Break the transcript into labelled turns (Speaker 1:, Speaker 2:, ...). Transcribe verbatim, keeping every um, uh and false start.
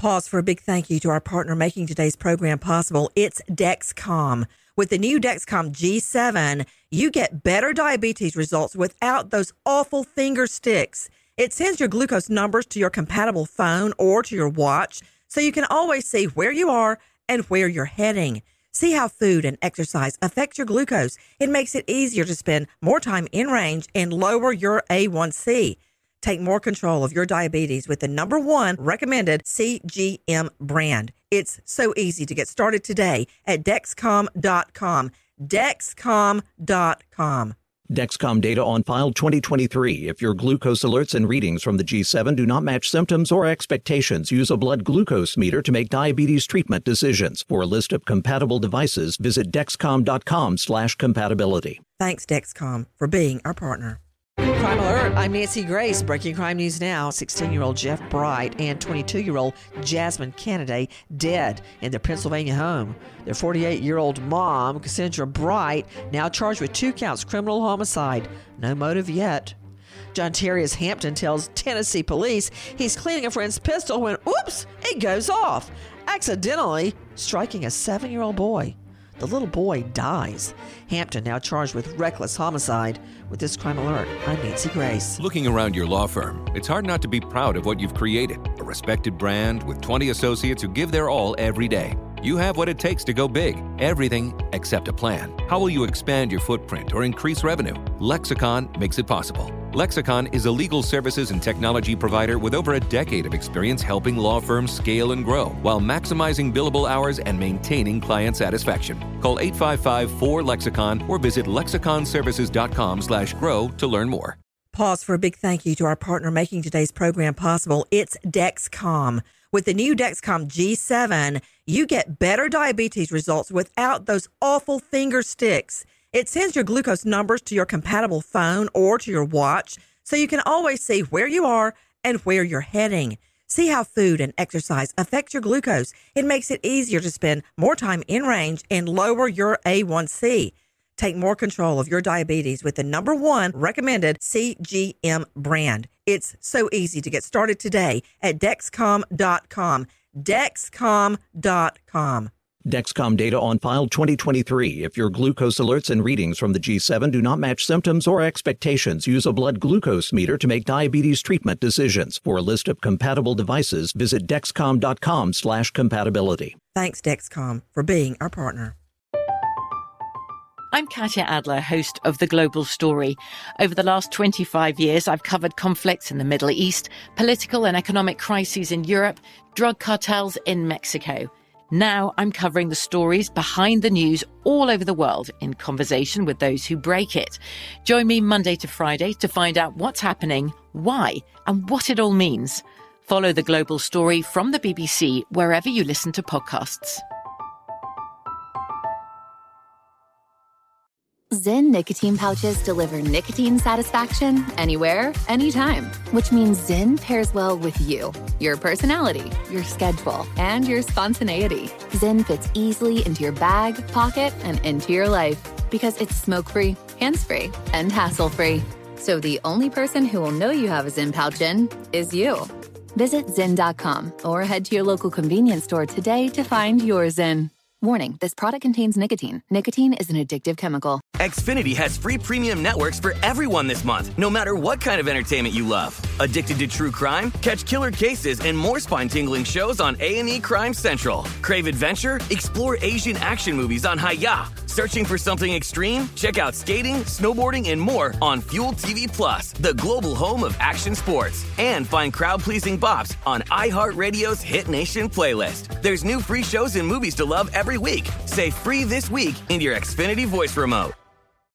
Speaker 1: Pause for a big thank you to our partner making today's program possible. It's Dexcom. With the new Dexcom G seven, you get better diabetes results without those awful finger sticks. It sends your glucose numbers to your compatible phone or to your watch, so you can always see where you are and where you're heading. See how food and exercise affect your glucose. It makes it easier to spend more time in range and lower your A one C. Take more control of your diabetes with the number one recommended C G M brand. It's so easy to get started today at Dexcom dot com. Dexcom dot com.
Speaker 2: Dexcom data on file twenty twenty-three. If your glucose alerts and readings from the G seven do not match symptoms or expectations, use a blood glucose meter to make diabetes treatment decisions. For a list of compatible devices, visit Dexcom dot com slash compatibility.
Speaker 1: Thanks, Dexcom, for being our partner. Crime Alert, I'm Nancy Grace. Breaking crime news now. sixteen-year-old Jeff Bright and twenty-two-year-old Jasmine Kennedy dead in their Pennsylvania home. Their forty-eight-year-old mom, Cassandra Bright, now charged with two counts criminal homicide. No motive yet. John Terrius Hampton tells Tennessee police he's cleaning a friend's pistol when, oops, it goes off, accidentally striking a seven-year-old boy. The little boy dies. Hampton now charged with reckless homicide. With this Crime Alert, I'm Nancy Grace.
Speaker 3: Looking around your law firm, it's hard not to be proud of what you've created. A respected brand with twenty associates who give their all every day. You have what it takes to go big. Everything except a plan. How will you expand your footprint or increase revenue? Lexicon makes it possible. Lexicon is a legal services and technology provider with over a decade of experience helping law firms scale and grow while maximizing billable hours and maintaining client satisfaction. Call eight five five, four, Lexicon or visit lexicon services dot com slash grow to learn more.
Speaker 1: Pause for a big thank you to our partner making today's program possible. It's Dexcom. With the new Dexcom G seven, you get better diabetes results without those awful finger sticks. It sends your glucose numbers to your compatible phone or to your watch, so you can always see where you are and where you're heading. See how food and exercise affect your glucose. It makes it easier to spend more time in range and lower your A one C. Take more control of your diabetes with the number one recommended C G M brand. It's so easy to get started today at Dexcom dot com. Dexcom dot com.
Speaker 2: Dexcom data on file twenty twenty-three. If your glucose alerts and readings from the G seven do not match symptoms or expectations, use a blood glucose meter to make diabetes treatment decisions. For a list of compatible devices, visit Dexcom dot com slash compatibility.
Speaker 1: Thanks, Dexcom, for being our partner.
Speaker 4: I'm Katya Adler, host of The Global Story. Over the last twenty-five years, I've covered conflicts in the Middle East, political and economic crises in Europe, drug cartels in Mexico. Now I'm covering the stories behind the news all over the world in conversation with those who break it. Join me Monday to Friday to find out what's happening, why, and what it all means. Follow The Global Story from the B B C wherever you listen to podcasts.
Speaker 5: Zyn nicotine pouches deliver nicotine satisfaction anywhere, anytime, which means Zyn pairs well with you, your personality, your schedule, and your spontaneity. Zyn fits easily into your bag, pocket, and into your life because it's smoke-free, hands-free, and hassle-free. So the only person who will know you have a Zyn pouch in is you. Visit Zyn dot com or head to your local convenience store today to find your Zyn. Warning, this product contains nicotine. Nicotine is an addictive chemical.
Speaker 6: Xfinity has free premium networks for everyone this month, no matter what kind of entertainment you love. Addicted to true crime? Catch killer cases and more spine-tingling shows on A and E Crime Central. Crave adventure? Explore Asian action movies on Hi-Ya. Searching for something extreme? Check out skating, snowboarding, and more on Fuel T V Plus, the global home of action sports. And find crowd-pleasing bops on iHeartRadio's Hit Nation playlist. There's new free shows and movies to love every week. Say free this week in your Xfinity voice remote.